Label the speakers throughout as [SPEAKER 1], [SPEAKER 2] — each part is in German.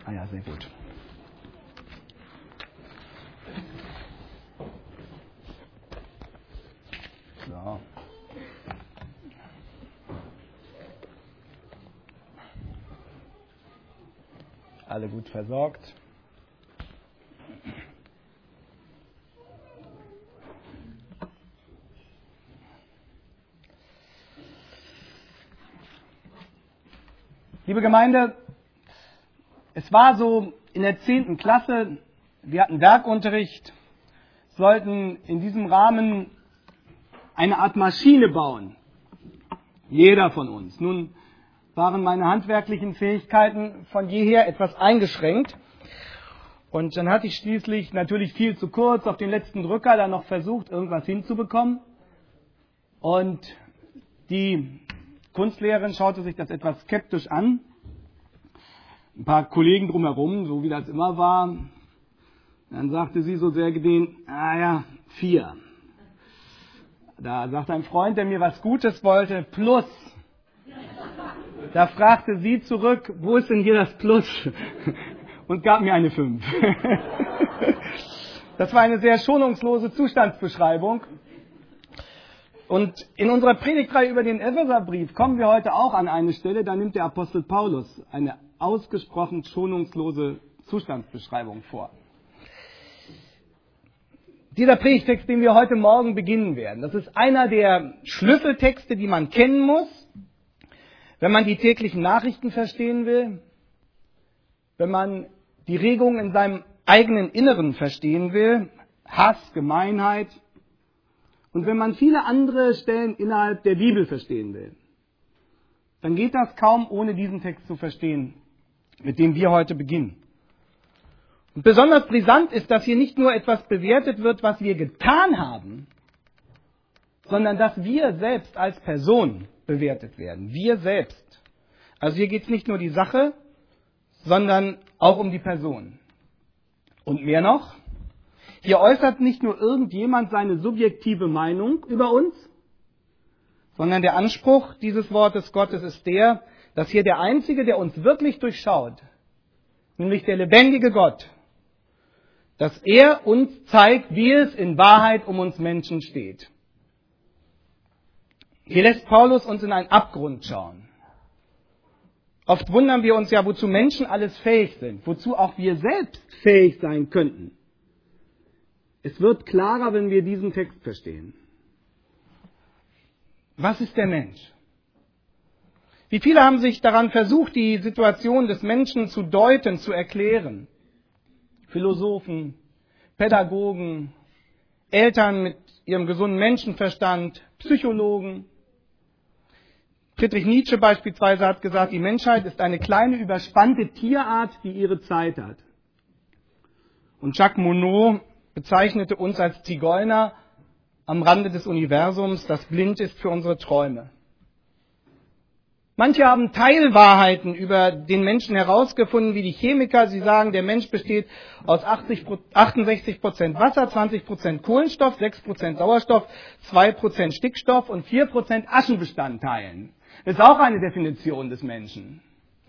[SPEAKER 1] Ah ja, sehr gut. So. Alle gut versorgt. Liebe Gemeinde, es war so in der 10. Klasse, wir hatten Werkunterricht, sollten in diesem Rahmen eine Art Maschine bauen. Jeder von uns. Nun waren meine handwerklichen Fähigkeiten von jeher etwas eingeschränkt. Und dann hatte ich schließlich natürlich viel zu kurz auf den letzten Drücker dann noch versucht, irgendwas hinzubekommen. Und die Kunstlehrerin schaute sich das etwas skeptisch an. Ein paar Kollegen drumherum, so wie das immer war. Dann sagte sie so sehr gedehnt, 4. Da sagte ein Freund, der mir was Gutes wollte, Plus. Da fragte sie zurück, wo ist denn hier das Plus? Und gab mir eine 5. Das war eine sehr schonungslose Zustandsbeschreibung. Und in unserer Predigtreihe über den Epheserbrief kommen wir heute auch an eine Stelle, da nimmt der Apostel Paulus eine ausgesprochen schonungslose Zustandsbeschreibung vor. Dieser Predigtext, den wir heute Morgen beginnen werden, das ist einer der Schlüsseltexte, die man kennen muss, wenn man die täglichen Nachrichten verstehen will, wenn man die Regungen in seinem eigenen Inneren verstehen will, Hass, Gemeinheit, und wenn man viele andere Stellen innerhalb der Bibel verstehen will, dann geht das kaum ohne diesen Text zu verstehen, mit dem wir heute beginnen. Und besonders brisant ist, dass hier nicht nur etwas bewertet wird, was wir getan haben, sondern dass wir selbst als Person bewertet werden. Wir selbst. Also hier geht es nicht nur um die Sache, sondern auch um die Person. Und mehr noch, hier äußert nicht nur irgendjemand seine subjektive Meinung über uns, sondern der Anspruch dieses Wortes Gottes ist der, dass hier der Einzige, der uns wirklich durchschaut, nämlich der lebendige Gott, dass er uns zeigt, wie es in Wahrheit um uns Menschen steht. Hier lässt Paulus uns in einen Abgrund schauen. Oft wundern wir uns ja, wozu Menschen alles fähig sind, wozu auch wir selbst fähig sein könnten. Es wird klarer, wenn wir diesen Text verstehen. Was ist der Mensch? Wie viele haben sich daran versucht, die Situation des Menschen zu deuten, zu erklären? Philosophen, Pädagogen, Eltern mit ihrem gesunden Menschenverstand, Psychologen. Friedrich Nietzsche beispielsweise hat gesagt, die Menschheit ist eine kleine, überspannte Tierart, die ihre Zeit hat. Und Jacques Monod bezeichnete uns als Zigeuner am Rande des Universums, das blind ist für unsere Träume. Manche haben Teilwahrheiten über den Menschen herausgefunden, wie die Chemiker. Sie sagen, der Mensch besteht aus 68% Wasser, 20% Kohlenstoff, 6% Sauerstoff, 2% Stickstoff und 4% Aschenbestandteilen. Das ist auch eine Definition des Menschen.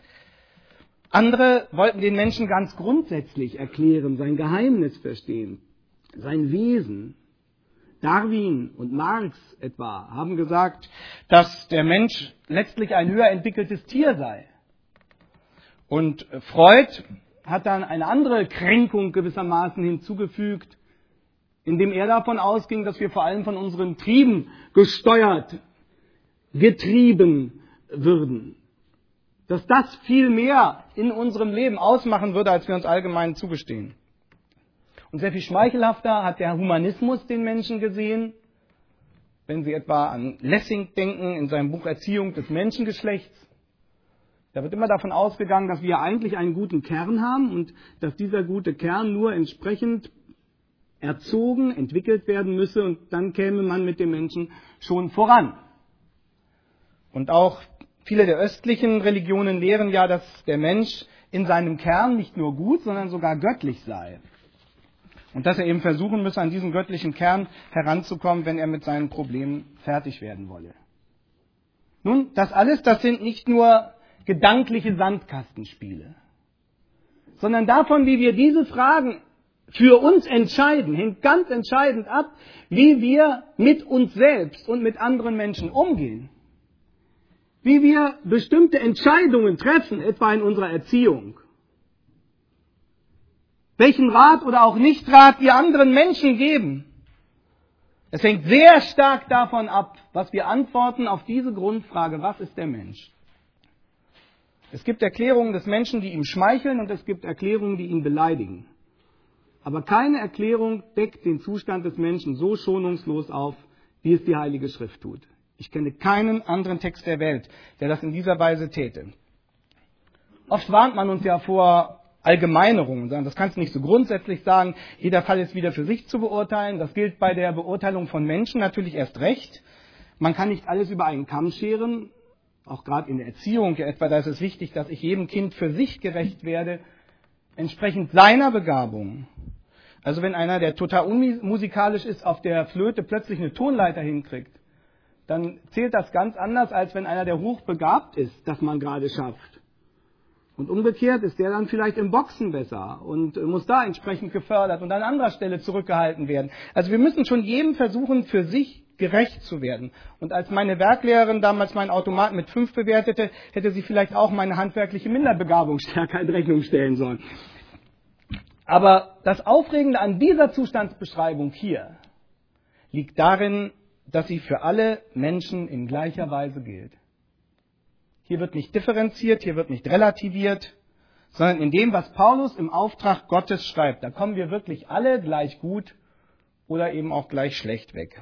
[SPEAKER 1] Andere wollten den Menschen ganz grundsätzlich erklären, sein Geheimnis verstehen, sein Wesen. Darwin und Marx etwa haben gesagt, dass der Mensch letztlich ein höher entwickeltes Tier sei. Und Freud hat dann eine andere Kränkung gewissermaßen hinzugefügt, indem er davon ausging, dass wir vor allem von unseren Trieben gesteuert, getrieben würden. Dass das viel mehr in unserem Leben ausmachen würde, als wir uns allgemein zugestehen. Und sehr viel schmeichelhafter hat der Humanismus den Menschen gesehen, wenn Sie etwa an Lessing denken, in seinem Buch Erziehung des Menschengeschlechts. Da wird immer davon ausgegangen, dass wir eigentlich einen guten Kern haben und dass dieser gute Kern nur entsprechend erzogen, entwickelt werden müsse und dann käme man mit dem Menschen schon voran. Und auch viele der östlichen Religionen lehren ja, dass der Mensch in seinem Kern nicht nur gut, sondern sogar göttlich sei. Und dass er eben versuchen müsse, an diesen göttlichen Kern heranzukommen, wenn er mit seinen Problemen fertig werden wolle. Nun, das alles, das sind nicht nur gedankliche Sandkastenspiele, sondern davon, wie wir diese Fragen für uns entscheiden, hängt ganz entscheidend ab, wie wir mit uns selbst und mit anderen Menschen umgehen. Wie wir bestimmte Entscheidungen treffen, etwa in unserer Erziehung. Welchen Rat oder auch Nichtrat wir anderen Menschen geben. Es hängt sehr stark davon ab, was wir antworten auf diese Grundfrage, was ist der Mensch? Es gibt Erklärungen des Menschen, die ihm schmeicheln, und es gibt Erklärungen, die ihn beleidigen. Aber keine Erklärung deckt den Zustand des Menschen so schonungslos auf, wie es die Heilige Schrift tut. Ich kenne keinen anderen Text der Welt, der das in dieser Weise täte. Oft warnt man uns ja vor Allgemeinerungen, das kannst du nicht so grundsätzlich sagen, jeder Fall ist wieder für sich zu beurteilen. Das gilt bei der Beurteilung von Menschen natürlich erst recht. Man kann nicht alles über einen Kamm scheren, auch gerade in der Erziehung ja etwa, da ist es wichtig, dass ich jedem Kind für sich gerecht werde, entsprechend seiner Begabung. Also wenn einer, der total unmusikalisch ist, auf der Flöte plötzlich eine Tonleiter hinkriegt, dann zählt das ganz anders, als wenn einer, der hochbegabt ist, das man gerade schafft. Und umgekehrt ist der dann vielleicht im Boxen besser und muss da entsprechend gefördert und an anderer Stelle zurückgehalten werden. Also wir müssen schon jedem versuchen, für sich gerecht zu werden. Und als meine Werklehrerin damals meinen Automaten mit 5 bewertete, hätte sie vielleicht auch meine handwerkliche Minderbegabung stärker in Rechnung stellen sollen. Aber das Aufregende an dieser Zustandsbeschreibung hier liegt darin, dass sie für alle Menschen in gleicher Weise gilt. Hier wird nicht differenziert, hier wird nicht relativiert, sondern in dem, was Paulus im Auftrag Gottes schreibt, da kommen wir wirklich alle gleich gut oder eben auch gleich schlecht weg.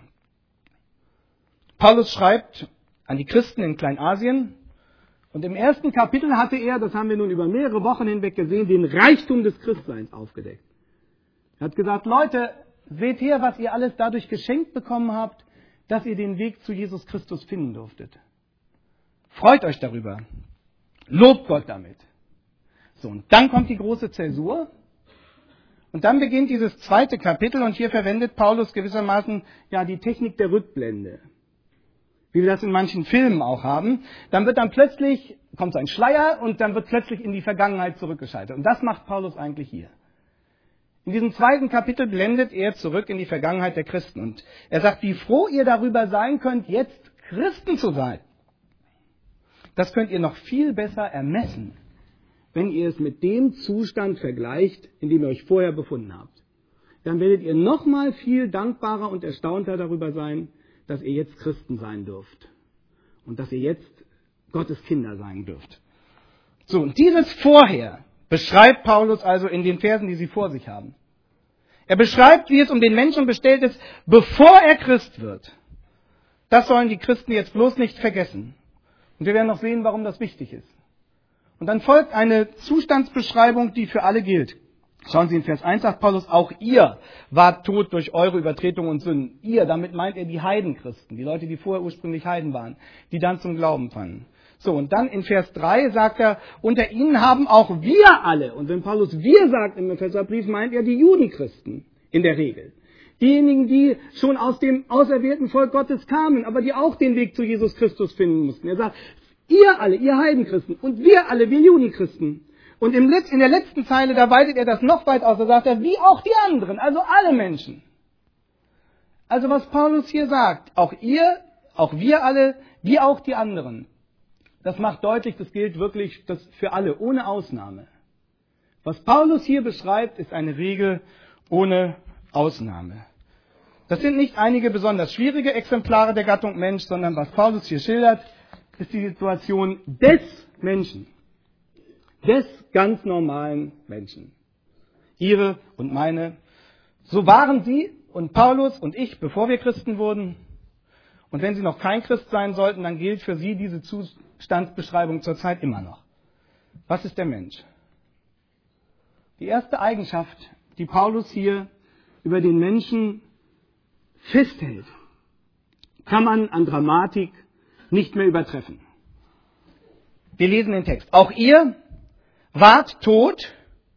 [SPEAKER 1] Paulus schreibt an die Christen in Kleinasien, und im ersten Kapitel hatte er, das haben wir nun über mehrere Wochen hinweg gesehen, den Reichtum des Christseins aufgedeckt. Er hat gesagt, Leute, seht her, was ihr alles dadurch geschenkt bekommen habt, dass ihr den Weg zu Jesus Christus finden durftet. Freut euch darüber. Lobt Gott damit. So, und dann kommt die große Zäsur. Und dann beginnt dieses zweite Kapitel, und hier verwendet Paulus gewissermaßen ja die Technik der Rückblende. Wie wir das in manchen Filmen auch haben. Dann wird dann plötzlich, kommt so ein Schleier, und dann wird plötzlich in die Vergangenheit zurückgeschaltet. Und das macht Paulus eigentlich hier. In diesem zweiten Kapitel blendet er zurück in die Vergangenheit der Christen. Und er sagt, wie froh ihr darüber sein könnt, jetzt Christen zu sein. Das könnt ihr noch viel besser ermessen, wenn ihr es mit dem Zustand vergleicht, in dem ihr euch vorher befunden habt. Dann werdet ihr noch mal viel dankbarer und erstaunter darüber sein, dass ihr jetzt Christen sein dürft. Und dass ihr jetzt Gottes Kinder sein dürft. So, und dieses Vorher beschreibt Paulus also in den Versen, die Sie vor sich haben. Er beschreibt, wie es um den Menschen bestellt ist, bevor er Christ wird. Das sollen die Christen jetzt bloß nicht vergessen. Und wir werden noch sehen, warum das wichtig ist. Und dann folgt eine Zustandsbeschreibung, die für alle gilt. Schauen Sie in Vers 1, sagt Paulus, auch ihr wart tot durch eure Übertretungen und Sünden. Ihr, damit meint er die Heidenchristen, die Leute, die vorher ursprünglich Heiden waren, die dann zum Glauben fanden. So, und dann in Vers 3 sagt er, unter ihnen haben auch wir alle, und wenn Paulus wir sagt im Epheserbrief, meint er die Judenchristen in der Regel. Diejenigen, die schon aus dem auserwählten Volk Gottes kamen, aber die auch den Weg zu Jesus Christus finden mussten. Er sagt, ihr alle, ihr Heidenchristen, und wir alle, wir Judenchristen. Und in der letzten Zeile, da weitet er das noch weit aus, da sagt er, wie auch die anderen, also alle Menschen. Also was Paulus hier sagt, auch ihr, auch wir alle, wie auch die anderen. Das macht deutlich, das gilt wirklich für alle, ohne Ausnahme. Was Paulus hier beschreibt, ist eine Regel ohne Ausnahme. Das sind nicht einige besonders schwierige Exemplare der Gattung Mensch, sondern was Paulus hier schildert, ist die Situation des Menschen. Des ganz normalen Menschen. Ihre und meine. So waren sie und Paulus und ich, bevor wir Christen wurden. Und wenn sie noch kein Christ sein sollten, dann gilt für sie diese Zustandsbeschreibung zurzeit immer noch. Was ist der Mensch? Die erste Eigenschaft, die Paulus hier über den Menschen festhält, kann man an Dramatik nicht mehr übertreffen. Wir lesen den Text. Auch ihr wart tot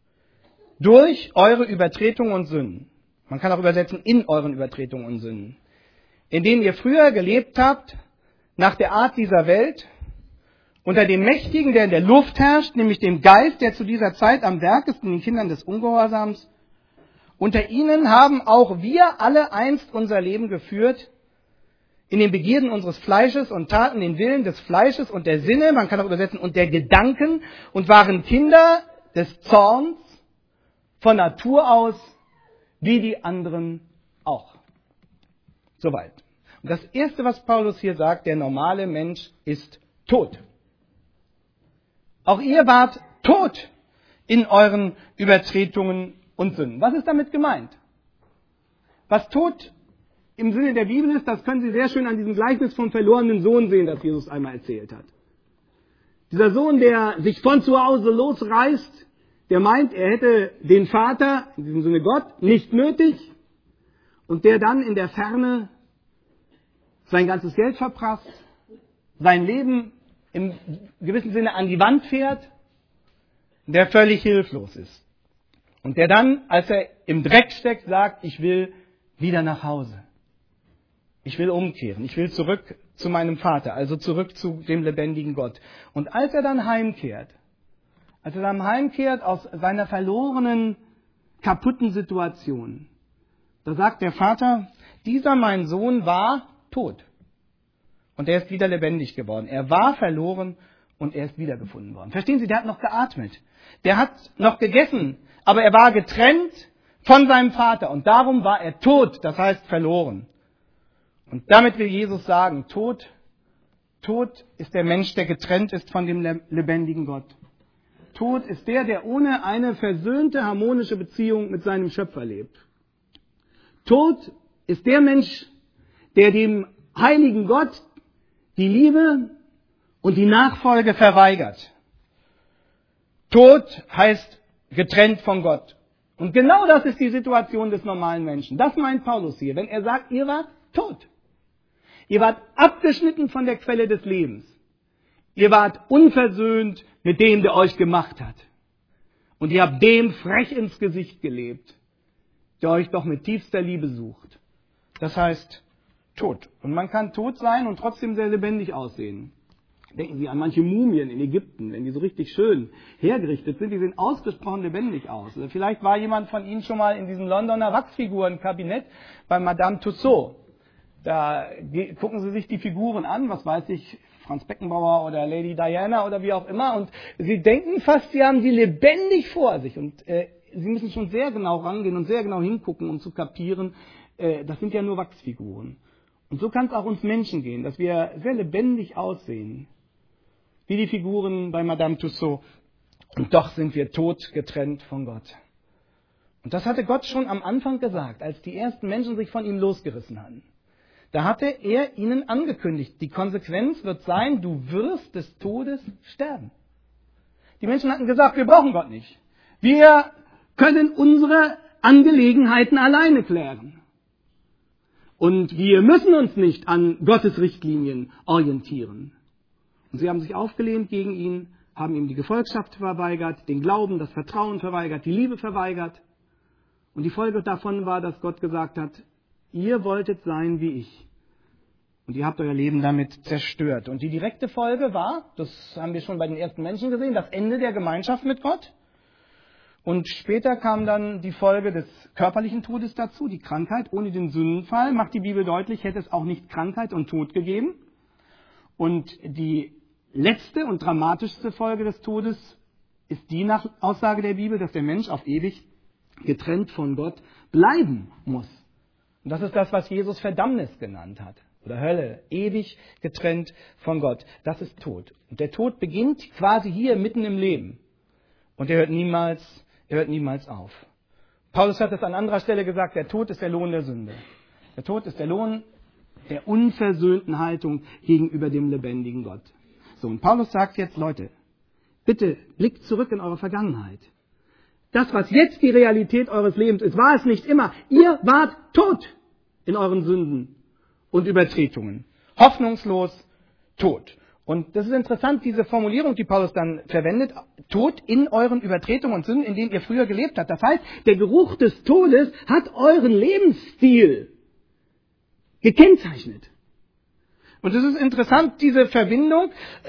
[SPEAKER 1] durch eure Übertretungen und Sünden. Man kann auch übersetzen, in euren Übertretungen und Sünden. In denen ihr früher gelebt habt, nach der Art dieser Welt unter dem Mächtigen, der in der Luft herrscht, nämlich dem Geist, der zu dieser Zeit am Werk ist in den Kindern des Ungehorsams. Unter ihnen haben auch wir alle einst unser Leben geführt, in den Begierden unseres Fleisches und taten den Willen des Fleisches und der Sinne, man kann auch übersetzen, und der Gedanken, und waren Kinder des Zorns von Natur aus, wie die anderen auch. Soweit. Und das Erste, was Paulus hier sagt, der normale Mensch ist tot. Auch ihr wart tot in euren Übertretungen und Sünden. Was ist damit gemeint? Was tot im Sinne der Bibel ist, das können Sie sehr schön an diesem Gleichnis vom verlorenen Sohn sehen, das Jesus einmal erzählt hat. Dieser Sohn, der sich von zu Hause losreißt, der meint, er hätte den Vater, in diesem Sinne Gott, nicht nötig, und der dann in der Ferne sein ganzes Geld verprasst, sein Leben im gewissen Sinne an die Wand fährt, der völlig hilflos ist. Und der dann, als er im Dreck steckt, sagt, ich will wieder nach Hause. Ich will umkehren. Ich will zurück zu meinem Vater, also zurück zu dem lebendigen Gott. Und als er dann heimkehrt aus seiner verlorenen, kaputten Situation, da sagt der Vater, dieser mein Sohn war tot. Und er ist wieder lebendig geworden. Er war verloren und er ist wiedergefunden worden. Verstehen Sie, der hat noch geatmet. Der hat noch gegessen, aber er war getrennt von seinem Vater. Und darum war er tot, das heißt verloren. Und damit will Jesus sagen, tot ist der Mensch, der getrennt ist von dem lebendigen Gott. Tot ist der ohne eine versöhnte, harmonische Beziehung mit seinem Schöpfer lebt. Tot ist der Mensch, der dem heiligen Gott die Liebe und die Nachfolge verweigert. Tod heißt getrennt von Gott. Und genau das ist die Situation des normalen Menschen. Das meint Paulus hier, wenn er sagt, ihr wart tot. Ihr wart abgeschnitten von der Quelle des Lebens. Ihr wart unversöhnt mit dem, der euch gemacht hat. Und ihr habt dem frech ins Gesicht gelebt, der euch doch mit tiefster Liebe sucht. Das heißt, tot. Und man kann tot sein und trotzdem sehr lebendig aussehen. Denken Sie an manche Mumien in Ägypten, wenn die so richtig schön hergerichtet sind, die sehen ausgesprochen lebendig aus. Oder vielleicht war jemand von Ihnen schon mal in diesem Londoner Wachsfigurenkabinett bei Madame Tussauds. Da gucken Sie sich die Figuren an, was weiß ich, Franz Beckenbauer oder Lady Diana oder wie auch immer, und Sie denken fast, Sie haben sie lebendig vor sich. Und Sie müssen schon sehr genau rangehen und sehr genau hingucken, um zu kapieren, das sind ja nur Wachsfiguren. Und so kann es auch uns Menschen gehen, dass wir sehr lebendig aussehen, wie die Figuren bei Madame Tussauds. Und doch sind wir tot getrennt von Gott. Und das hatte Gott schon am Anfang gesagt, als die ersten Menschen sich von ihm losgerissen hatten. Da hatte er ihnen angekündigt, die Konsequenz wird sein, du wirst des Todes sterben. Die Menschen hatten gesagt, wir brauchen Gott nicht. Wir können unsere Angelegenheiten alleine klären. Und wir müssen uns nicht an Gottes Richtlinien orientieren. Und sie haben sich aufgelehnt gegen ihn, haben ihm die Gefolgschaft verweigert, den Glauben, das Vertrauen verweigert, die Liebe verweigert. Und die Folge davon war, dass Gott gesagt hat, ihr wolltet sein wie ich. Und ihr habt euer Leben damit zerstört. Und die direkte Folge war, das haben wir schon bei den ersten Menschen gesehen, das Ende der Gemeinschaft mit Gott. Und später kam dann die Folge des körperlichen Todes dazu, die Krankheit. Ohne den Sündenfall, macht die Bibel deutlich, hätte es auch nicht Krankheit und Tod gegeben. Und die letzte und dramatischste Folge des Todes ist die nach Aussage der Bibel, dass der Mensch auf ewig getrennt von Gott bleiben muss. Und das ist das, was Jesus Verdammnis genannt hat. Oder Hölle, ewig getrennt von Gott. Das ist Tod. Und der Tod beginnt quasi hier mitten im Leben. Und er hört niemals auf. Paulus hat es an anderer Stelle gesagt, der Tod ist der Lohn der Sünde. Der Tod ist der Lohn der unversöhnten Haltung gegenüber dem lebendigen Gott. So, und Paulus sagt jetzt, Leute, bitte blickt zurück in eure Vergangenheit. Das, was jetzt die Realität eures Lebens ist, war es nicht immer. Ihr wart tot in euren Sünden und Übertretungen. Hoffnungslos tot. Und das ist interessant, diese Formulierung, die Paulus dann verwendet, tot in euren Übertretungen und Sünden, in denen ihr früher gelebt habt. Das heißt, der Geruch des Todes hat euren Lebensstil gekennzeichnet. Und es ist interessant, diese Verbindung.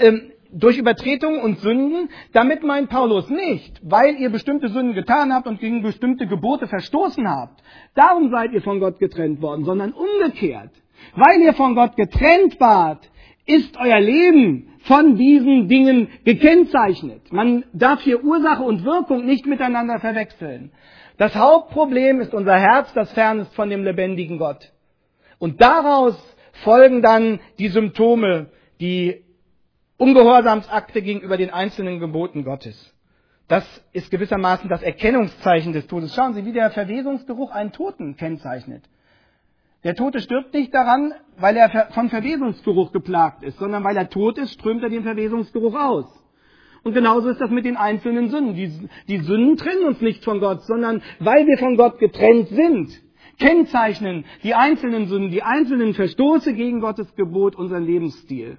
[SPEAKER 1] durch Übertretungen und Sünden, damit meint Paulus nicht, weil ihr bestimmte Sünden getan habt und gegen bestimmte Gebote verstoßen habt. Darum seid ihr von Gott getrennt worden, sondern umgekehrt. Weil ihr von Gott getrennt wart, ist euer Leben von diesen Dingen gekennzeichnet. Man darf hier Ursache und Wirkung nicht miteinander verwechseln. Das Hauptproblem ist unser Herz, das fern ist von dem lebendigen Gott. Und daraus folgen dann die Symptome, die Ungehorsamsakte gegenüber den einzelnen Geboten Gottes. Das ist gewissermaßen das Erkennungszeichen des Todes. Schauen Sie, wie der Verwesungsgeruch einen Toten kennzeichnet. Der Tote stirbt nicht daran, weil er von Verwesungsgeruch geplagt ist, sondern weil er tot ist, strömt er den Verwesungsgeruch aus. Und genauso ist das mit den einzelnen Sünden. Die Sünden trennen uns nicht von Gott, sondern weil wir von Gott getrennt sind, kennzeichnen die einzelnen Sünden, die einzelnen Verstoße gegen Gottes Gebot unseren Lebensstil.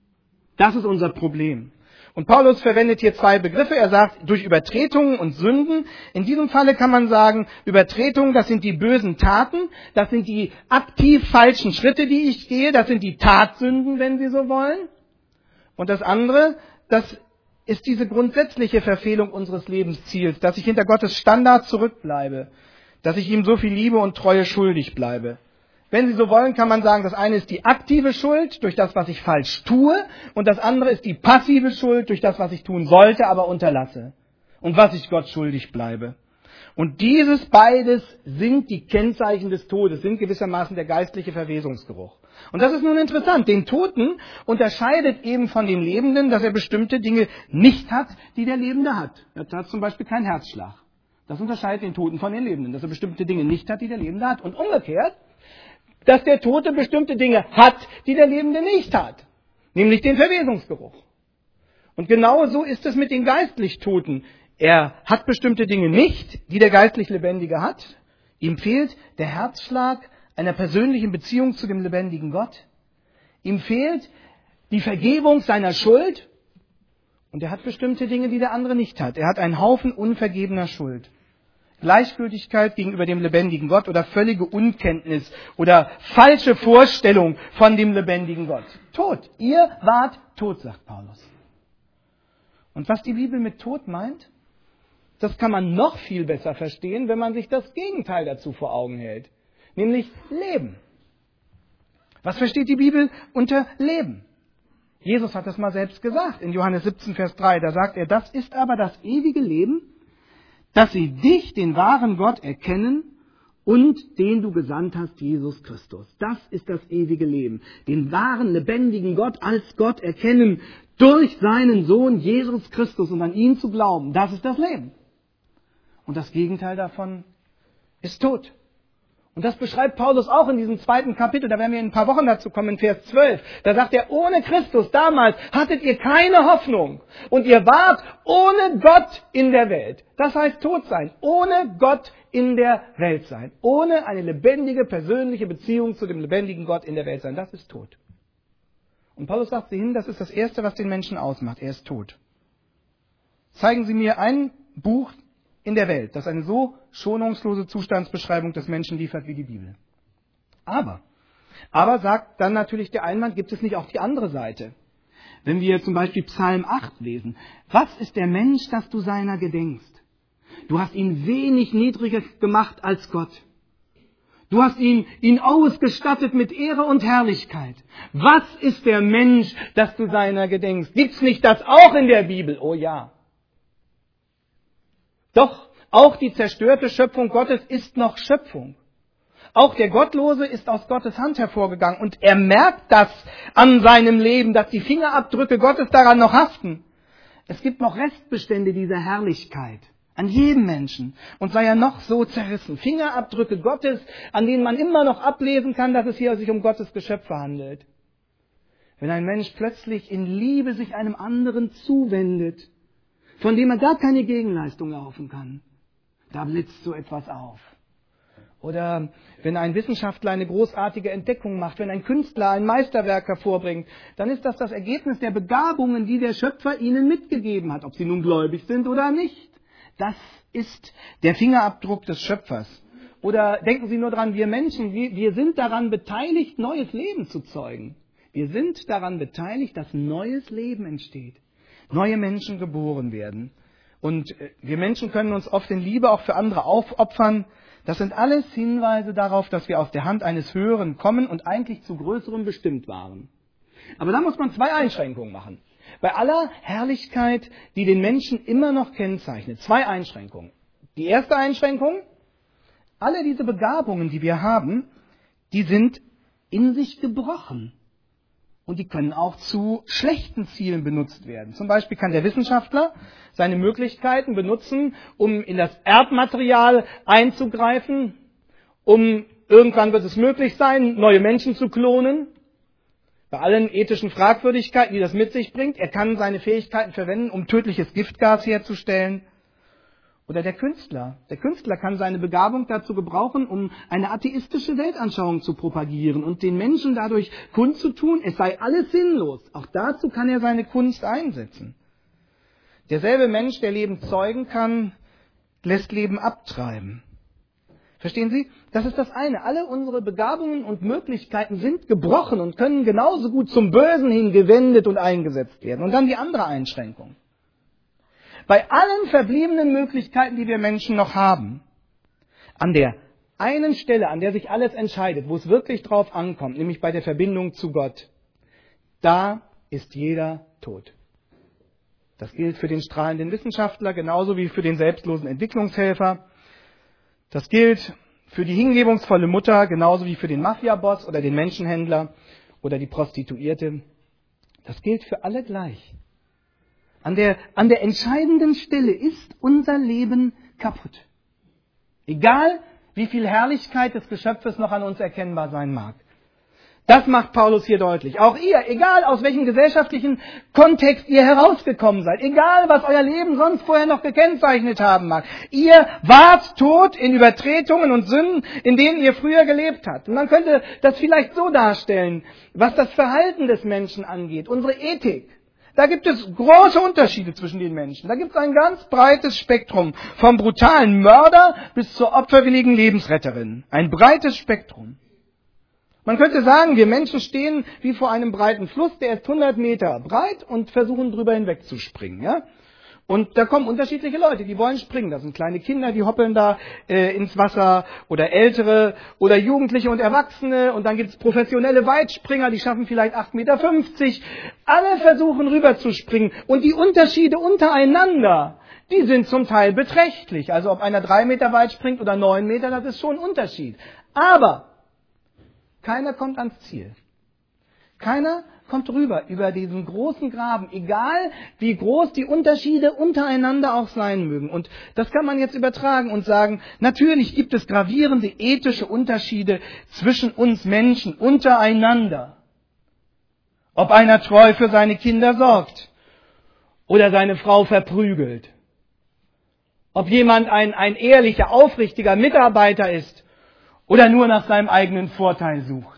[SPEAKER 1] Das ist unser Problem. Und Paulus verwendet hier zwei Begriffe. Er sagt, durch Übertretungen und Sünden. In diesem Falle kann man sagen, Übertretungen, das sind die bösen Taten, das sind die aktiv falschen Schritte, die ich gehe, das sind die Tatsünden, wenn Sie so wollen. Und das andere, das ist diese grundsätzliche Verfehlung unseres Lebensziels, dass ich hinter Gottes Standard zurückbleibe, dass ich ihm so viel Liebe und Treue schuldig bleibe. Wenn Sie so wollen, kann man sagen, das eine ist die aktive Schuld durch das, was ich falsch tue, und das andere ist die passive Schuld durch das, was ich tun sollte, aber unterlasse und was ich Gott schuldig bleibe. Und dieses beides sind die Kennzeichen des Todes, sind gewissermaßen der geistliche Verwesungsgeruch. Und das ist nun interessant. Den Toten unterscheidet eben von dem Lebenden, dass er bestimmte Dinge nicht hat, die der Lebende hat. Er hat zum Beispiel keinen Herzschlag. Das unterscheidet den Toten von den Lebenden, dass er bestimmte Dinge nicht hat, die der Lebende hat. Und umgekehrt, dass der Tote bestimmte Dinge hat, die der Lebende nicht hat. Nämlich den Verwesungsgeruch. Und genau so ist es mit den geistlich Toten. Er hat bestimmte Dinge nicht, die der geistlich Lebendige hat. Ihm fehlt der Herzschlag einer persönlichen Beziehung zu dem lebendigen Gott. Ihm fehlt die Vergebung seiner Schuld. Und er hat bestimmte Dinge, die der andere nicht hat. Er hat einen Haufen unvergebener Schuld. Gleichgültigkeit gegenüber dem lebendigen Gott oder völlige Unkenntnis oder falsche Vorstellung von dem lebendigen Gott. Tod. Ihr wart tot, sagt Paulus. Und was die Bibel mit Tod meint, das kann man noch viel besser verstehen, wenn man sich das Gegenteil dazu vor Augen hält. Nämlich Leben. Was versteht die Bibel unter Leben? Jesus hat das mal selbst gesagt in Johannes 17, Vers 3. Da sagt er, das ist aber das ewige Leben, dass sie dich, den wahren Gott, erkennen und den du gesandt hast, Jesus Christus. Das ist das ewige Leben. Den wahren, lebendigen Gott als Gott erkennen durch seinen Sohn Jesus Christus und an ihn zu glauben. Das ist das Leben. Und das Gegenteil davon ist Tod. Und das beschreibt Paulus auch in diesem 2. Kapitel. Da werden wir in ein paar Wochen dazu kommen, in Vers 12. Da sagt er, ohne Christus damals hattet ihr keine Hoffnung. Und ihr wart ohne Gott in der Welt. Das heißt tot sein. Ohne Gott in der Welt sein. Ohne eine lebendige, persönliche Beziehung zu dem lebendigen Gott in der Welt sein. Das ist tot. Und Paulus sagt sie hin, das ist das Erste, was den Menschen ausmacht. Er ist tot. Zeigen Sie mir ein Buch in der Welt, das eine so schonungslose Zustandsbeschreibung des Menschen liefert wie die Bibel. Aber sagt dann natürlich der Einwand, gibt es nicht auch die andere Seite? Wenn wir zum Beispiel Psalm 8 lesen, was ist der Mensch, dass du seiner gedenkst? Du hast ihn wenig niedriger gemacht als Gott. Du hast ihn ausgestattet mit Ehre und Herrlichkeit. Was ist der Mensch, dass du seiner gedenkst? Gibt's nicht das auch in der Bibel? Oh ja. Doch, auch die zerstörte Schöpfung Gottes ist noch Schöpfung. Auch der Gottlose ist aus Gottes Hand hervorgegangen und er merkt das an seinem Leben, dass die Fingerabdrücke Gottes daran noch haften. Es gibt noch Restbestände dieser Herrlichkeit an jedem Menschen und sei er noch so zerrissen. Fingerabdrücke Gottes, an denen man immer noch ablesen kann, dass es hier sich um Gottes Geschöpfe handelt. Wenn ein Mensch plötzlich in Liebe sich einem anderen zuwendet, von dem er gar keine Gegenleistung erhoffen kann, da blitzt so etwas auf. Oder wenn ein Wissenschaftler eine großartige Entdeckung macht, wenn ein Künstler ein Meisterwerk hervorbringt, dann ist das das Ergebnis der Begabungen, die der Schöpfer ihnen mitgegeben hat, ob sie nun gläubig sind oder nicht. Das ist der Fingerabdruck des Schöpfers. Oder denken Sie nur dran, wir Menschen, wir sind daran beteiligt, neues Leben zu zeugen. Wir sind daran beteiligt, dass neues Leben entsteht. neue Menschen geboren werden. Und wir Menschen können uns oft in Liebe auch für andere aufopfern. Das sind alles Hinweise darauf, dass wir aus der Hand eines Höheren kommen und eigentlich zu Größerem bestimmt waren. Aber da muss man 2 Einschränkungen machen. Bei aller Herrlichkeit, die den Menschen immer noch kennzeichnet, 2 Einschränkungen. Die erste Einschränkung: alle diese Begabungen, die wir haben, die sind in sich gebrochen. Und die können auch zu schlechten Zielen benutzt werden. Zum Beispiel kann der Wissenschaftler seine Möglichkeiten benutzen, um in das Erbmaterial einzugreifen, irgendwann wird es möglich sein, neue Menschen zu klonen. Bei allen ethischen Fragwürdigkeiten, die das mit sich bringt, er kann seine Fähigkeiten verwenden, um tödliches Giftgas herzustellen. Oder der Künstler. Der Künstler kann seine Begabung dazu gebrauchen, um eine atheistische Weltanschauung zu propagieren und den Menschen dadurch kundzutun, es sei alles sinnlos. Auch dazu kann er seine Kunst einsetzen. Derselbe Mensch, der Leben zeugen kann, lässt Leben abtreiben. Verstehen Sie? Das ist das eine. Alle unsere Begabungen und Möglichkeiten sind gebrochen und können genauso gut zum Bösen hin gewendet und eingesetzt werden. Und dann die andere Einschränkung. Bei allen verbliebenen Möglichkeiten, die wir Menschen noch haben, an der einen Stelle, an der sich alles entscheidet, wo es wirklich drauf ankommt, nämlich bei der Verbindung zu Gott, da ist jeder tot. Das gilt für den strahlenden Wissenschaftler genauso wie für den selbstlosen Entwicklungshelfer. Das gilt für die hingebungsvolle Mutter genauso wie für den Mafiaboss oder den Menschenhändler oder die Prostituierte. Das gilt für alle gleich. An der entscheidenden Stelle ist unser Leben kaputt. Egal, wie viel Herrlichkeit des Geschöpfes noch an uns erkennbar sein mag. Das macht Paulus hier deutlich. Auch ihr, egal aus welchem gesellschaftlichen Kontext ihr herausgekommen seid, egal was euer Leben sonst vorher noch gekennzeichnet haben mag, ihr wart tot in Übertretungen und Sünden, in denen ihr früher gelebt habt. Und man könnte das vielleicht so darstellen, was das Verhalten des Menschen angeht, unsere Ethik. Da gibt es große Unterschiede zwischen den Menschen. Da gibt es ein ganz breites Spektrum, vom brutalen Mörder bis zur opferwilligen Lebensretterin. Ein breites Spektrum. Man könnte sagen, wir Menschen stehen wie vor einem breiten Fluss, der ist 100 Meter breit und versuchen drüber hinweg zu springen. Ja? Und da kommen unterschiedliche Leute, die wollen springen. Das sind kleine Kinder, die hoppeln da ins Wasser oder Ältere oder Jugendliche und Erwachsene. Und dann gibt es professionelle Weitspringer, die schaffen vielleicht 8,50 Meter. Alle versuchen rüber zu springen. Und die Unterschiede untereinander, die sind zum Teil beträchtlich. Also ob einer 3 Meter weit springt oder 9 Meter, das ist schon ein Unterschied. Aber keiner kommt ans Ziel. Keiner kommt rüber über diesen großen Graben, egal wie groß die Unterschiede untereinander auch sein mögen. Und das kann man jetzt übertragen und sagen, natürlich gibt es gravierende ethische Unterschiede zwischen uns Menschen untereinander. Ob einer treu für seine Kinder sorgt oder seine Frau verprügelt. Ob jemand ein ehrlicher, aufrichtiger Mitarbeiter ist oder nur nach seinem eigenen Vorteil sucht.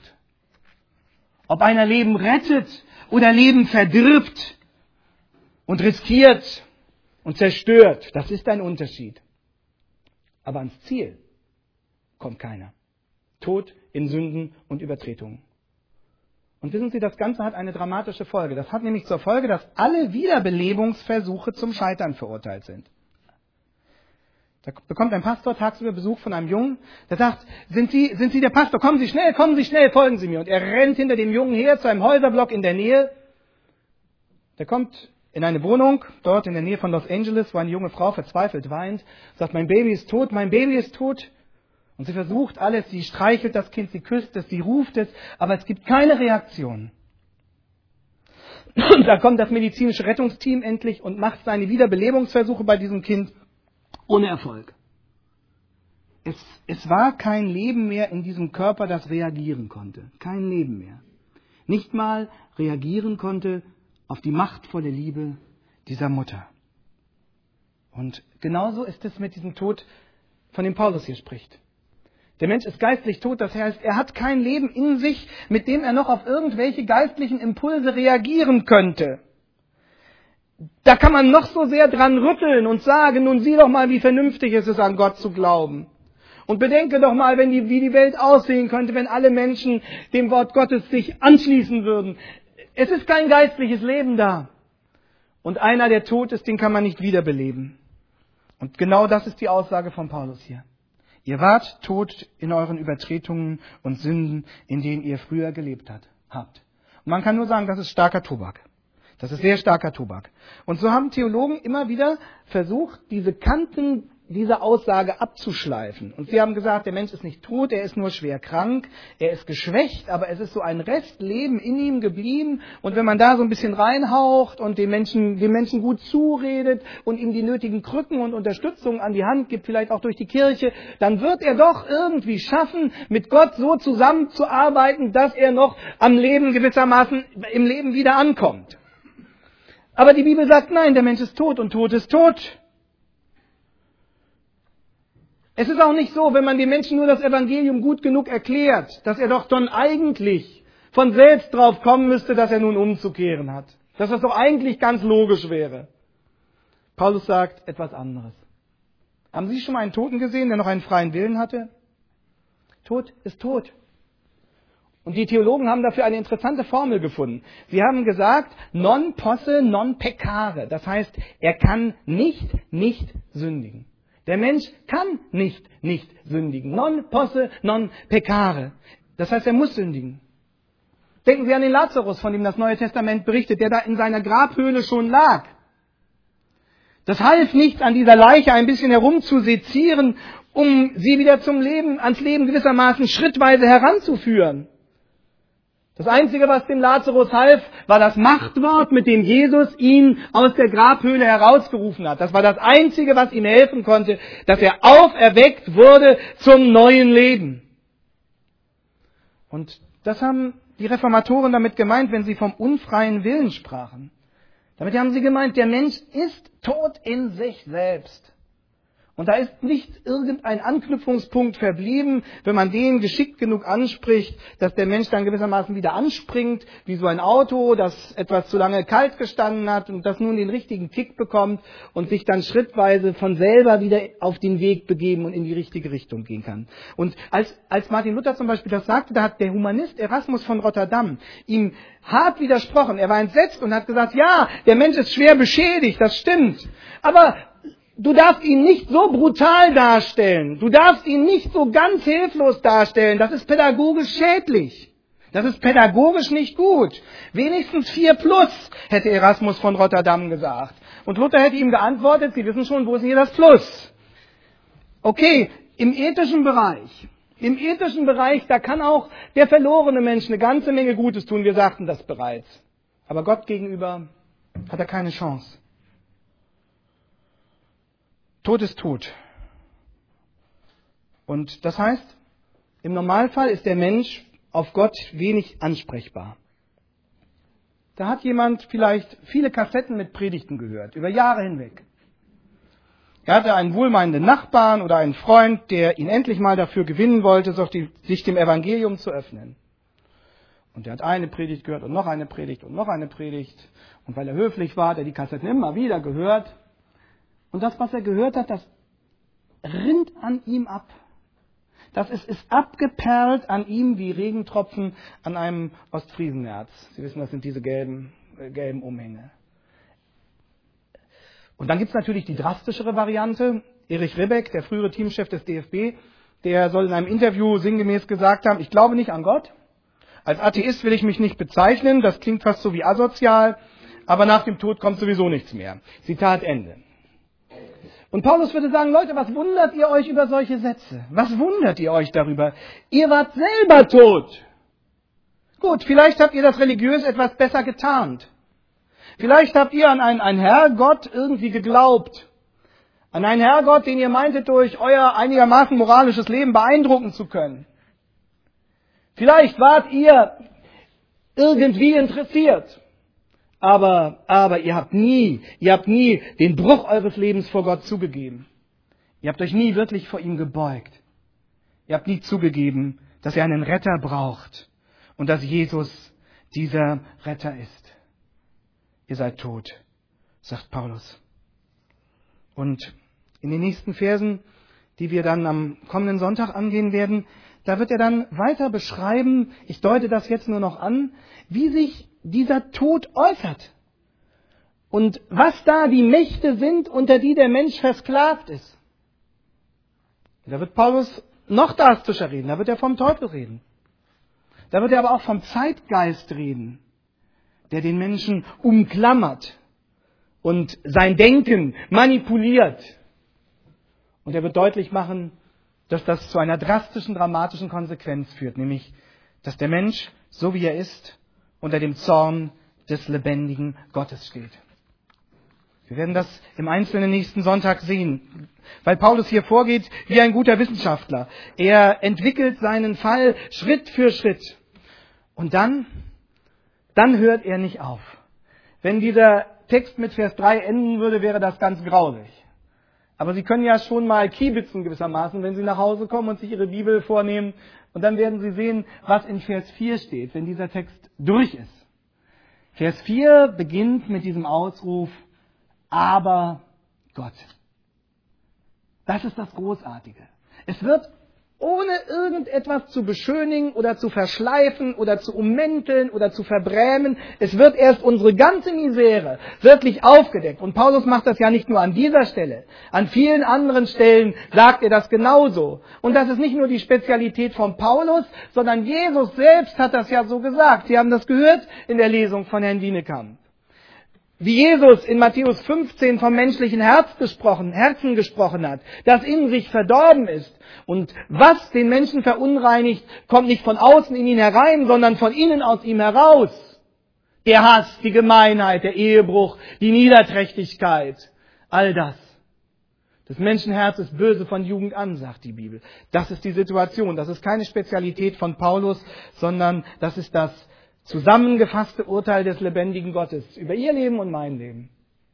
[SPEAKER 1] Ob einer Leben rettet oder Leben verdirbt und riskiert und zerstört, das ist ein Unterschied. Aber ans Ziel kommt keiner. Tod in Sünden und Übertretungen. Und wissen Sie, das Ganze hat eine dramatische Folge. Das hat nämlich zur Folge, dass alle Wiederbelebungsversuche zum Scheitern verurteilt sind. Da bekommt ein Pastor tagsüber Besuch von einem Jungen, der sagt, sind Sie der Pastor? Kommen Sie schnell, folgen Sie mir. Und er rennt hinter dem Jungen her zu einem Häuserblock in der Nähe. Der kommt in eine Wohnung, dort in der Nähe von Los Angeles, wo eine junge Frau verzweifelt weint, sagt, mein Baby ist tot. Und sie versucht alles, sie streichelt das Kind, sie küsst es, sie ruft es, aber es gibt keine Reaktion. Und da kommt das medizinische Rettungsteam endlich und macht seine Wiederbelebungsversuche bei diesem Kind. Ohne Erfolg. Es war kein Leben mehr in diesem Körper, das reagieren konnte. Kein Leben mehr. Nicht mal reagieren konnte auf die machtvolle Liebe dieser Mutter. Und genauso ist es mit diesem Tod, von dem Paulus hier spricht. Der Mensch ist geistlich tot, das heißt, er hat kein Leben in sich, mit dem er noch auf irgendwelche geistlichen Impulse reagieren könnte. Da kann man noch so sehr dran rütteln und sagen, nun sieh doch mal, wie vernünftig es ist, an Gott zu glauben. Und bedenke doch mal, wie die Welt aussehen könnte, wenn alle Menschen dem Wort Gottes sich anschließen würden. Es ist kein geistliches Leben da. Und einer, der tot ist, den kann man nicht wiederbeleben. Und genau das ist die Aussage von Paulus hier. Ihr wart tot in euren Übertretungen und Sünden, in denen ihr früher gelebt habt. Und man kann nur sagen, das ist starker Tobak. Das ist sehr starker Tobak. Und so haben Theologen immer wieder versucht, diese Kanten dieser Aussage abzuschleifen. Und sie haben gesagt, der Mensch ist nicht tot, er ist nur schwer krank, er ist geschwächt, aber es ist so ein Restleben in ihm geblieben. Und wenn man da so ein bisschen reinhaucht und dem Menschen gut zuredet und ihm die nötigen Krücken und Unterstützung an die Hand gibt, vielleicht auch durch die Kirche, dann wird er doch irgendwie schaffen, mit Gott so zusammenzuarbeiten, dass er noch am Leben gewissermaßen im Leben wieder ankommt. Aber die Bibel sagt, nein, der Mensch ist tot und tot ist tot. Es ist auch nicht so, wenn man den Menschen nur das Evangelium gut genug erklärt, dass er doch dann eigentlich von selbst drauf kommen müsste, dass er nun umzukehren hat. Dass das doch eigentlich ganz logisch wäre. Paulus sagt etwas anderes. Haben Sie schon mal einen Toten gesehen, der noch einen freien Willen hatte? Tod ist tot. Und die Theologen haben dafür eine interessante Formel gefunden. Sie haben gesagt, non posse, non peccare. Das heißt, er kann nicht sündigen. Der Mensch kann nicht sündigen. Non posse, non peccare. Das heißt, er muss sündigen. Denken Sie an den Lazarus, von dem das Neue Testament berichtet, der da in seiner Grabhöhle schon lag. Das half nichts, an dieser Leiche ein bisschen herumzusezieren, um sie wieder ans Leben gewissermaßen schrittweise heranzuführen. Das Einzige, was dem Lazarus half, war das Machtwort, mit dem Jesus ihn aus der Grabhöhle herausgerufen hat. Das war das Einzige, was ihm helfen konnte, dass er auferweckt wurde zum neuen Leben. Und das haben die Reformatoren damit gemeint, wenn sie vom unfreien Willen sprachen. Damit haben sie gemeint, der Mensch ist tot in sich selbst. Und da ist nicht irgendein Anknüpfungspunkt verblieben, wenn man den geschickt genug anspricht, dass der Mensch dann gewissermaßen wieder anspringt, wie so ein Auto, das etwas zu lange kalt gestanden hat und das nun den richtigen Kick bekommt und sich dann schrittweise von selber wieder auf den Weg begeben und in die richtige Richtung gehen kann. Und als Martin Luther zum Beispiel das sagte, da hat der Humanist Erasmus von Rotterdam ihm hart widersprochen. Er war entsetzt und hat gesagt, ja, der Mensch ist schwer beschädigt, das stimmt. Aber du darfst ihn nicht so brutal darstellen. Du darfst ihn nicht so ganz hilflos darstellen. Das ist pädagogisch schädlich. Das ist pädagogisch nicht gut. Wenigstens 4+, hätte Erasmus von Rotterdam gesagt. Und Luther hätte ihm geantwortet, Sie wissen schon, wo ist hier das Plus? Okay, im ethischen Bereich, da kann auch der verlorene Mensch eine ganze Menge Gutes tun. Wir sagten das bereits. Aber Gott gegenüber hat er keine Chance. Tod ist tot. Und das heißt, im Normalfall ist der Mensch auf Gott wenig ansprechbar. Da hat jemand vielleicht viele Kassetten mit Predigten gehört, über Jahre hinweg. Er hatte einen wohlmeinenden Nachbarn oder einen Freund, der ihn endlich mal dafür gewinnen wollte, sich dem Evangelium zu öffnen. Und er hat eine Predigt gehört und noch eine Predigt und noch eine Predigt. Und weil er höflich war, hat er die Kassetten immer wieder gehört. Und das, was er gehört hat, das rinnt an ihm ab. Das ist abgeperlt an ihm wie Regentropfen an einem Ostfriesenerz. Sie wissen, das sind diese gelben Umhänge. Und dann gibt es natürlich die drastischere Variante. Erich Ribbeck, der frühere Teamchef des DFB, der soll in einem Interview sinngemäß gesagt haben, ich glaube nicht an Gott. Als Atheist will ich mich nicht bezeichnen, das klingt fast so wie asozial, aber nach dem Tod kommt sowieso nichts mehr. Zitat Ende. Und Paulus würde sagen, Leute, was wundert ihr euch über solche Sätze? Was wundert ihr euch darüber? Ihr wart selber tot. Gut, vielleicht habt ihr das religiös etwas besser getarnt. Vielleicht habt ihr an einen Herrgott irgendwie geglaubt. An einen Herrgott, den ihr meintet, durch euer einigermaßen moralisches Leben beeindrucken zu können. Vielleicht wart ihr irgendwie interessiert. Aber ihr habt nie den Bruch eures Lebens vor Gott zugegeben. Ihr habt euch nie wirklich vor ihm gebeugt. Ihr habt nie zugegeben, dass ihr einen Retter braucht und dass Jesus dieser Retter ist. Ihr seid tot, sagt Paulus. Und in den nächsten Versen, die wir dann am kommenden Sonntag angehen werden, da wird er dann weiter beschreiben, ich deute das jetzt nur noch an, wie sich dieser Tod äußert. und was da die Mächte sind, unter die der Mensch versklavt ist. Da wird Paulus noch drastischer reden, da wird er vom Teufel reden. Da wird er aber auch vom Zeitgeist reden, der den Menschen umklammert und sein Denken manipuliert. Und er wird deutlich machen, dass das zu einer drastischen, dramatischen Konsequenz führt, nämlich, dass der Mensch, so wie er ist, unter dem Zorn des lebendigen Gottes steht. Wir werden das im Einzelnen nächsten Sonntag sehen, weil Paulus hier vorgeht wie ein guter Wissenschaftler. Er entwickelt seinen Fall Schritt für Schritt. Und dann hört er nicht auf. Wenn dieser Text mit Vers 3 enden würde, wäre das ganz grausig. Aber Sie können ja schon mal kiebitzen gewissermaßen, wenn Sie nach Hause kommen und sich Ihre Bibel vornehmen. Und dann werden Sie sehen, was in Vers 4 steht, wenn dieser Text durch ist. Vers 4 beginnt mit diesem Ausruf, aber Gott. Das ist das Großartige. Es wird ohne irgendetwas zu beschönigen oder zu verschleifen oder zu ummänteln oder zu verbrämen. Es wird erst unsere ganze Misere wirklich aufgedeckt. Und Paulus macht das ja nicht nur an dieser Stelle. An vielen anderen Stellen sagt er das genauso. Und das ist nicht nur die Spezialität von Paulus, sondern Jesus selbst hat das ja so gesagt. Sie haben das gehört in der Lesung von Herrn Wienekamp. Wie Jesus in Matthäus 15 vom menschlichen Herzen gesprochen hat, das in sich verdorben ist. Und was den Menschen verunreinigt, kommt nicht von außen in ihn herein, sondern von innen aus ihm heraus. Der Hass, die Gemeinheit, der Ehebruch, die Niederträchtigkeit, all das. Das Menschenherz ist böse von Jugend an, sagt die Bibel. Das ist die Situation. Das ist keine Spezialität von Paulus, sondern das ist das zusammengefasste Urteil des lebendigen Gottes über ihr Leben und mein Leben.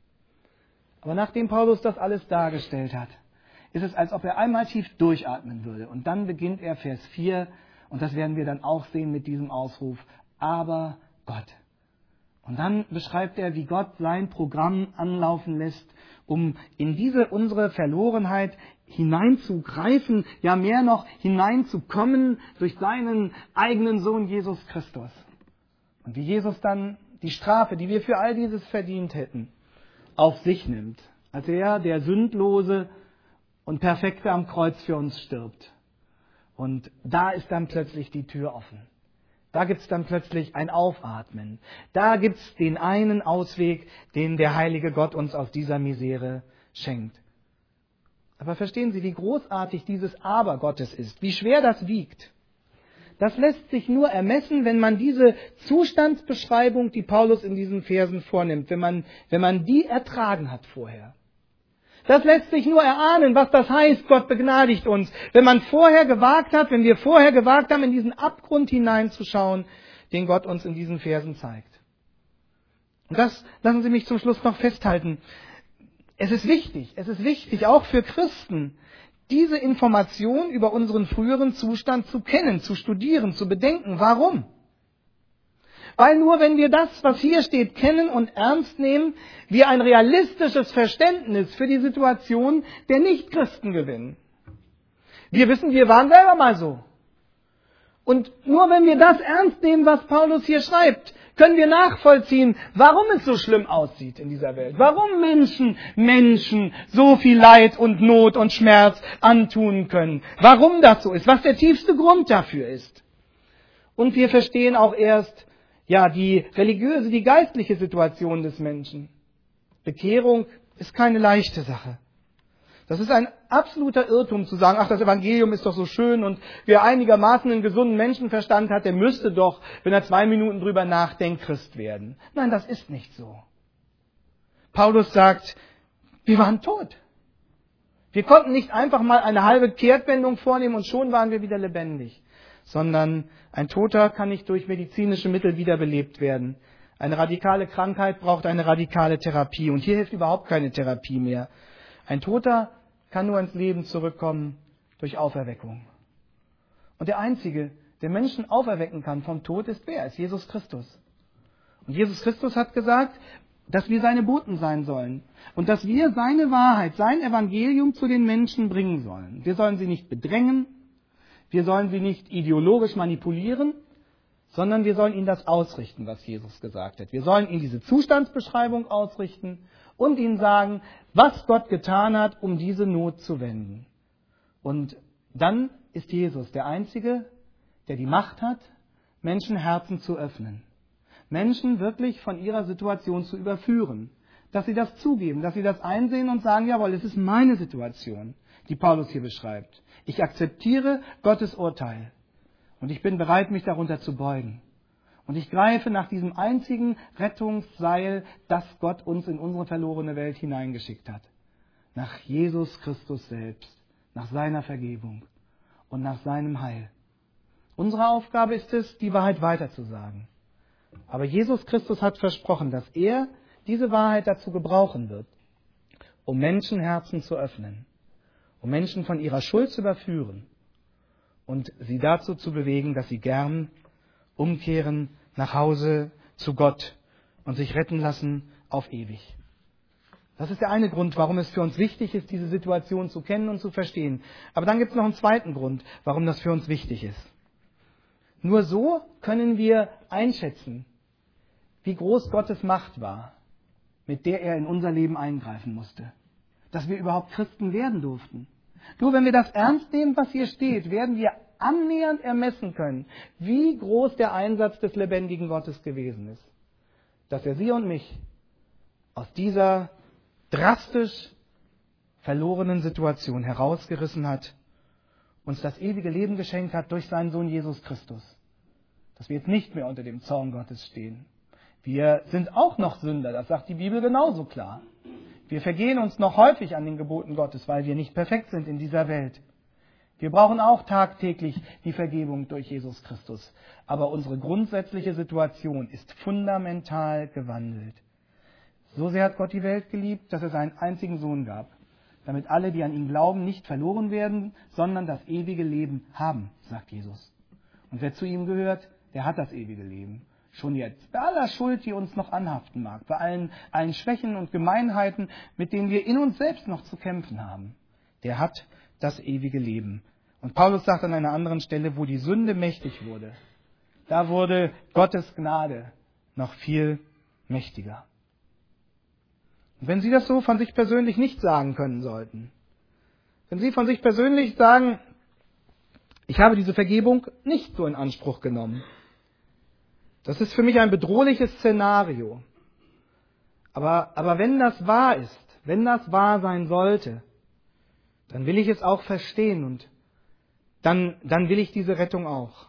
[SPEAKER 1] Aber nachdem Paulus das alles dargestellt hat, ist es, als ob er einmal tief durchatmen würde. Und dann beginnt er Vers 4, und das werden wir dann auch sehen mit diesem Ausruf, aber Gott. Und dann beschreibt er, wie Gott sein Programm anlaufen lässt, um in diese unsere Verlorenheit hineinzugreifen, ja mehr noch hineinzukommen durch seinen eigenen Sohn Jesus Christus. Und wie Jesus dann die Strafe, die wir für all dieses verdient hätten, auf sich nimmt, als er, der Sündlose und Perfekte, am Kreuz für uns stirbt. Und da ist dann plötzlich die Tür offen. Da gibt es dann plötzlich ein Aufatmen. Da gibt es den einen Ausweg, den der heilige Gott uns aus dieser Misere schenkt. Aber verstehen Sie, wie großartig dieses Aber Gottes ist, wie schwer das wiegt. Das lässt sich nur ermessen, wenn man diese Zustandsbeschreibung, die Paulus in diesen Versen vornimmt, wenn man die ertragen hat vorher. Das lässt sich nur erahnen, was das heißt, Gott begnadigt uns. Wenn wir vorher gewagt haben, in diesen Abgrund hineinzuschauen, den Gott uns in diesen Versen zeigt. Und das lassen Sie mich zum Schluss noch festhalten. Es ist wichtig, auch für Christen, diese Information über unseren früheren Zustand zu kennen, zu studieren, zu bedenken. Warum? Weil nur wenn wir das, was hier steht, kennen und ernst nehmen, wir ein realistisches Verständnis für die Situation der Nichtchristen gewinnen. Wir wissen, wir waren selber mal so. Und nur wenn wir das ernst nehmen, was Paulus hier schreibt, können wir nachvollziehen, warum es so schlimm aussieht in dieser Welt. Warum Menschen so viel Leid und Not und Schmerz antun können. Warum das so ist, was der tiefste Grund dafür ist. Und wir verstehen auch erst, die religiöse, die geistliche Situation des Menschen. Bekehrung ist keine leichte Sache. Das ist ein absoluter Irrtum zu sagen, das Evangelium ist doch so schön und wer einigermaßen einen gesunden Menschenverstand hat, der müsste doch, wenn er 2 Minuten drüber nachdenkt, Christ werden. Nein, das ist nicht so. Paulus sagt, wir waren tot. Wir konnten nicht einfach mal eine halbe Kehrtwendung vornehmen und schon waren wir wieder lebendig. Sondern ein Toter kann nicht durch medizinische Mittel wiederbelebt werden. Eine radikale Krankheit braucht eine radikale Therapie und hier hilft überhaupt keine Therapie mehr. Ein Toter kann nur ins Leben zurückkommen durch Auferweckung. Und der Einzige, der Menschen auferwecken kann vom Tod, ist wer? Ist Jesus Christus. Und Jesus Christus hat gesagt, dass wir seine Boten sein sollen und dass wir seine Wahrheit, sein Evangelium zu den Menschen bringen sollen. Wir sollen sie nicht bedrängen, wir sollen sie nicht ideologisch manipulieren, sondern wir sollen ihnen das ausrichten, was Jesus gesagt hat. Wir sollen ihnen diese Zustandsbeschreibung ausrichten und ihnen sagen, was Gott getan hat, um diese Not zu wenden. Und dann ist Jesus der Einzige, der die Macht hat, Menschenherzen zu öffnen. Menschen wirklich von ihrer Situation zu überführen. Dass sie das zugeben, dass sie das einsehen und sagen, jawohl, es ist meine Situation, die Paulus hier beschreibt. Ich akzeptiere Gottes Urteil und ich bin bereit, mich darunter zu beugen. Und ich greife nach diesem einzigen Rettungsseil, das Gott uns in unsere verlorene Welt hineingeschickt hat. Nach Jesus Christus selbst, nach seiner Vergebung und nach seinem Heil. Unsere Aufgabe ist es, die Wahrheit weiterzusagen. Aber Jesus Christus hat versprochen, dass er diese Wahrheit dazu gebrauchen wird, um Menschenherzen zu öffnen, um Menschen von ihrer Schuld zu überführen und sie dazu zu bewegen, dass sie gern umkehren nach Hause zu Gott und sich retten lassen auf ewig. Das ist der eine Grund, warum es für uns wichtig ist, diese Situation zu kennen und zu verstehen. Aber dann gibt es noch einen zweiten Grund, warum das für uns wichtig ist. Nur so können wir einschätzen, wie groß Gottes Macht war, mit der er in unser Leben eingreifen musste. Dass wir überhaupt Christen werden durften. Nur wenn wir das ernst nehmen, was hier steht, werden wir annähernd ermessen können, wie groß der Einsatz des lebendigen Gottes gewesen ist. Dass er Sie und mich aus dieser drastisch verlorenen Situation herausgerissen hat, uns das ewige Leben geschenkt hat durch seinen Sohn Jesus Christus. Dass wir jetzt nicht mehr unter dem Zorn Gottes stehen. Wir sind auch noch Sünder, das sagt die Bibel genauso klar. Wir vergehen uns noch häufig an den Geboten Gottes, weil wir nicht perfekt sind in dieser Welt. Wir brauchen auch tagtäglich die Vergebung durch Jesus Christus. Aber unsere grundsätzliche Situation ist fundamental gewandelt. So sehr hat Gott die Welt geliebt, dass er seinen einzigen Sohn gab, damit alle, die an ihn glauben, nicht verloren werden, sondern das ewige Leben haben, sagt Jesus. Und wer zu ihm gehört, der hat das ewige Leben. Schon jetzt. Bei aller Schuld, die uns noch anhaften mag. Bei allen Schwächen und Gemeinheiten, mit denen wir in uns selbst noch zu kämpfen haben. Der hat das ewige Leben. Und Paulus sagt an einer anderen Stelle, wo die Sünde mächtig wurde, da wurde Gottes Gnade noch viel mächtiger. Und wenn Sie das so von sich persönlich nicht sagen können sollten, wenn Sie von sich persönlich sagen, ich habe diese Vergebung nicht so in Anspruch genommen, das ist für mich ein bedrohliches Szenario. Aber wenn das wahr ist, wenn das wahr sein sollte, dann will ich es auch verstehen und dann will ich diese Rettung auch.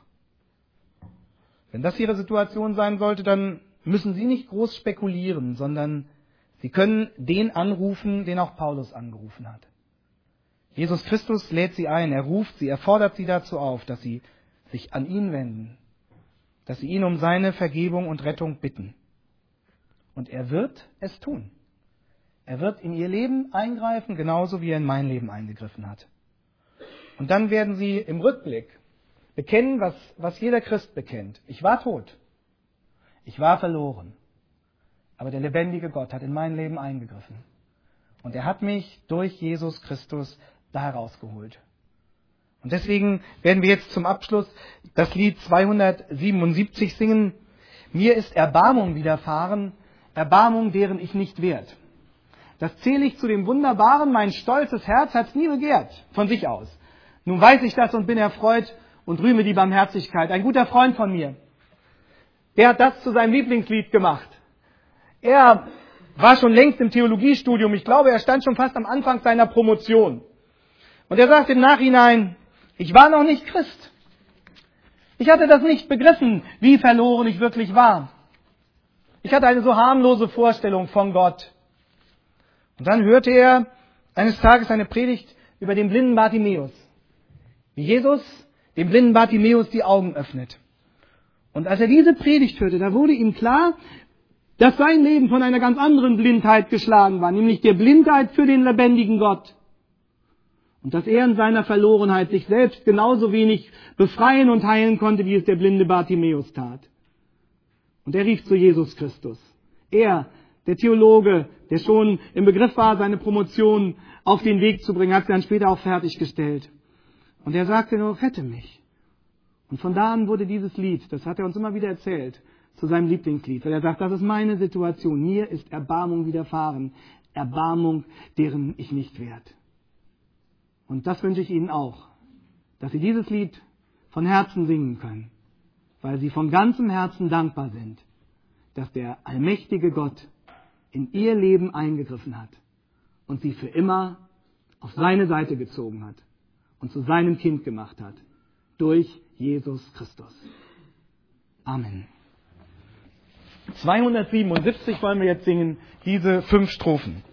[SPEAKER 1] Wenn das Ihre Situation sein sollte, dann müssen Sie nicht groß spekulieren, sondern Sie können den anrufen, den auch Paulus angerufen hat. Jesus Christus lädt Sie ein, er ruft Sie, er fordert Sie dazu auf, dass Sie sich an ihn wenden, dass Sie ihn um seine Vergebung und Rettung bitten. Und er wird es tun. Er wird in Ihr Leben eingreifen, genauso wie er in mein Leben eingegriffen hat. Und dann werden Sie im Rückblick bekennen, was jeder Christ bekennt. Ich war tot. Ich war verloren. Aber der lebendige Gott hat in mein Leben eingegriffen. Und er hat mich durch Jesus Christus da herausgeholt. Und deswegen werden wir jetzt zum Abschluss das Lied 277 singen. Mir ist Erbarmung widerfahren, Erbarmung, deren ich nicht wert. Das zähle ich zu dem Wunderbaren, mein stolzes Herz hat's nie begehrt, von sich aus. Nun weiß ich das und bin erfreut und rühme die Barmherzigkeit. Ein guter Freund von mir, der hat das zu seinem Lieblingslied gemacht. Er war schon längst im Theologiestudium. Ich glaube, er stand schon fast am Anfang seiner Promotion. Und er sagt im Nachhinein, ich war noch nicht Christ. Ich hatte das nicht begriffen, wie verloren ich wirklich war. Ich hatte eine so harmlose Vorstellung von Gott. Und dann hörte er eines Tages eine Predigt über den blinden Bartimäus. Wie Jesus dem blinden Bartimäus die Augen öffnet. Und als er diese Predigt hörte, da wurde ihm klar, dass sein Leben von einer ganz anderen Blindheit geschlagen war, nämlich der Blindheit für den lebendigen Gott. Und dass er in seiner Verlorenheit sich selbst genauso wenig befreien und heilen konnte, wie es der blinde Bartimäus tat. Und er rief zu Jesus Christus. Er, der Theologe, der schon im Begriff war, seine Promotion auf den Weg zu bringen, hat sie dann später auch fertiggestellt. Und er sagte nur, rette mich. Und von da an wurde dieses Lied, das hat er uns immer wieder erzählt, zu seinem Lieblingslied. Weil er sagt, das ist meine Situation. Mir ist Erbarmung widerfahren. Erbarmung, deren ich nicht wert. Und das wünsche ich Ihnen auch, dass Sie dieses Lied von Herzen singen können, weil Sie von ganzem Herzen dankbar sind, dass der allmächtige Gott in Ihr Leben eingegriffen hat und Sie für immer auf seine Seite gezogen hat und zu seinem Kind gemacht hat, durch Jesus Christus. Amen. 277 wollen wir jetzt singen, diese 5 Strophen.